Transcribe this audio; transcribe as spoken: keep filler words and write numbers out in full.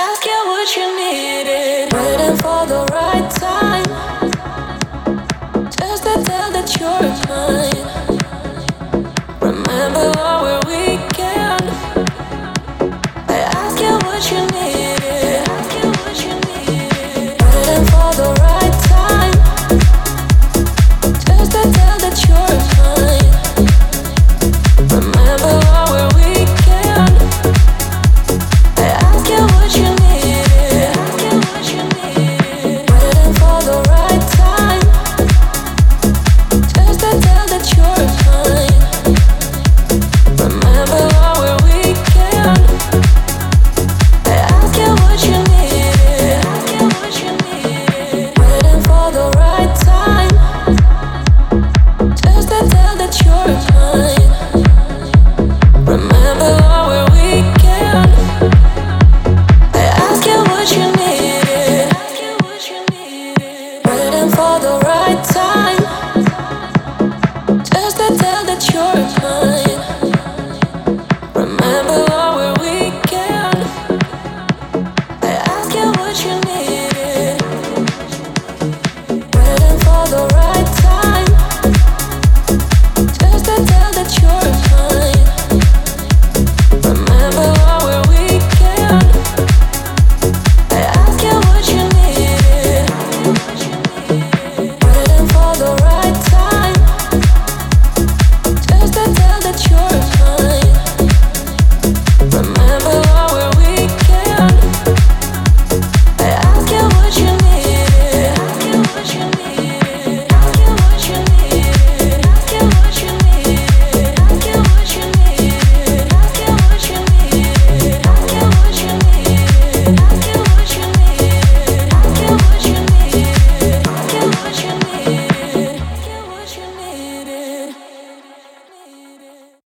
ask you what you needed, waiting for the right time, just to tell that you're mine. Remember our weekend, I ask you what you need.